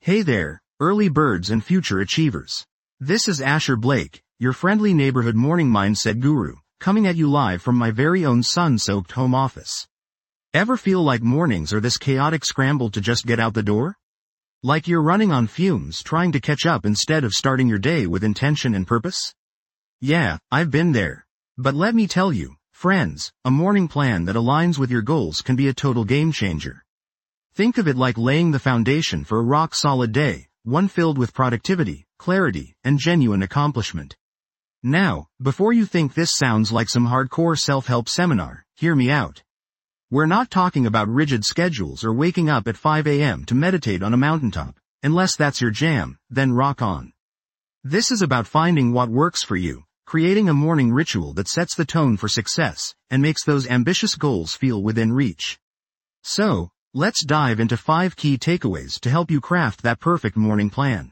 Hey there, early birds and future achievers. This is Asher Blake, your friendly neighborhood morning mindset guru, coming at you live from my very own sun-soaked home office. Ever feel like mornings are this chaotic scramble to just get out the door? Like you're running on fumes trying to catch up instead of starting your day with intention and purpose? Yeah, I've been there. But let me tell you, friends, a morning plan that aligns with your goals can be a total game changer. Think of it like laying the foundation for a rock-solid day, one filled with productivity, clarity, and genuine accomplishment. Now, before you think this sounds like some hardcore self-help seminar, hear me out. We're not talking about rigid schedules or waking up at 5 a.m. to meditate on a mountaintop. Unless that's your jam, then rock on. This is about finding what works for you, creating a morning ritual that sets the tone for success, and makes those ambitious goals feel within reach. So, let's dive into 5 key takeaways to help you craft that perfect morning plan.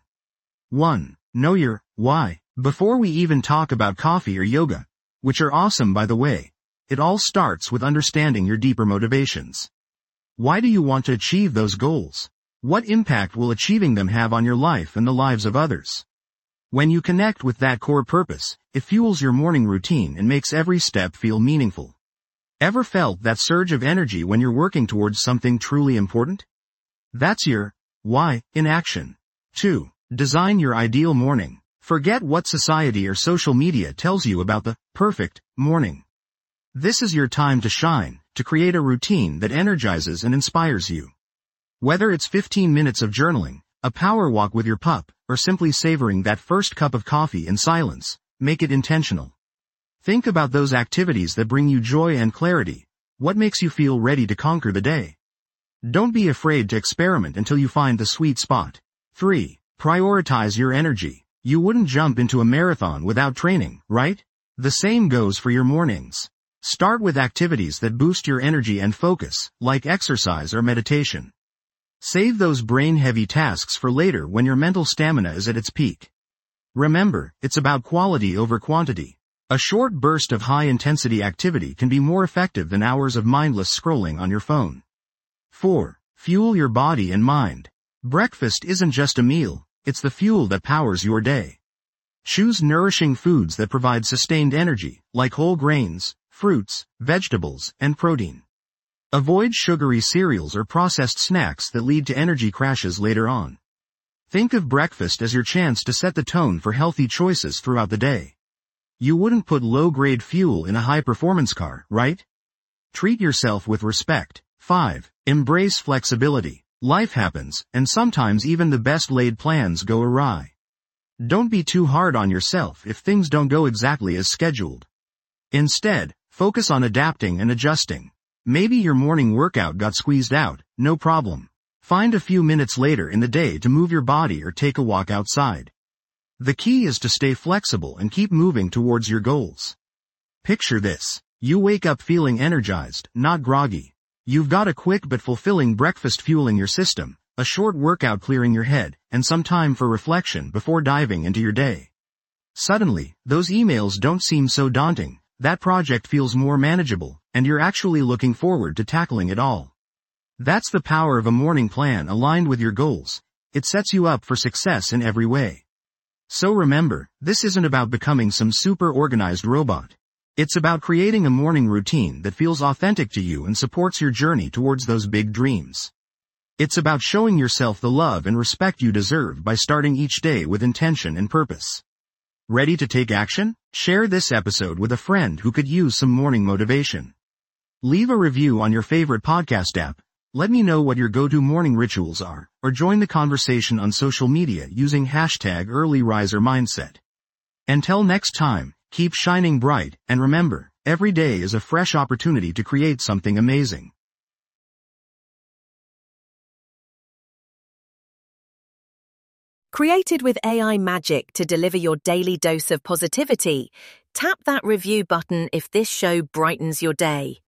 1. Know your why. Before we even talk about coffee or yoga, which are awesome by the way, it all starts with understanding your deeper motivations. Why do you want to achieve those goals? What impact will achieving them have on your life and the lives of others? When you connect with that core purpose, it fuels your morning routine and makes every step feel meaningful. Ever felt that surge of energy when you're working towards something truly important? That's your why in action. 2. Design your ideal morning. Forget what society or social media tells you about the perfect morning. This is your time to shine, to create a routine that energizes and inspires you. Whether it's 15 minutes of journaling, a power walk with your pup, or simply savoring that first cup of coffee in silence, make it intentional. Think about those activities that bring you joy and clarity. What makes you feel ready to conquer the day? Don't be afraid to experiment until you find the sweet spot. 3. Prioritize your energy. You wouldn't jump into a marathon without training, right? The same goes for your mornings. Start with activities that boost your energy and focus, like exercise or meditation. Save those brain-heavy tasks for later when your mental stamina is at its peak. Remember, it's about quality over quantity. A short burst of high-intensity activity can be more effective than hours of mindless scrolling on your phone. 4. Fuel your body and mind. Breakfast isn't just a meal, it's the fuel that powers your day. Choose nourishing foods that provide sustained energy, like whole grains, fruits, vegetables, and protein. Avoid sugary cereals or processed snacks that lead to energy crashes later on. Think of breakfast as your chance to set the tone for healthy choices throughout the day. You wouldn't put low-grade fuel in a high-performance car, right? Treat yourself with respect. 5. Embrace flexibility. Life happens, and sometimes even the best-laid plans go awry. Don't be too hard on yourself if things don't go exactly as scheduled. Instead, focus on adapting and adjusting. Maybe your morning workout got squeezed out, no problem. Find a few minutes later in the day to move your body or take a walk outside. The key is to stay flexible and keep moving towards your goals. Picture this. You wake up feeling energized, not groggy. You've got a quick but fulfilling breakfast fueling your system, a short workout clearing your head, and some time for reflection before diving into your day. Suddenly, those emails don't seem so daunting, that project feels more manageable, and you're actually looking forward to tackling it all. That's the power of a morning plan aligned with your goals. It sets you up for success in every way. So remember, this isn't about becoming some super organized robot. It's about creating a morning routine that feels authentic to you and supports your journey towards those big dreams. It's about showing yourself the love and respect you deserve by starting each day with intention and purpose. Ready to take action? Share this episode with a friend who could use some morning motivation. Leave a review on your favorite podcast app. Let me know what your go-to morning rituals are, or join the conversation on social media using #EarlyRiserMindset. Until next time, keep shining bright, and remember, every day is a fresh opportunity to create something amazing. Created with AI magic to deliver your daily dose of positivity, tap that review button if this show brightens your day.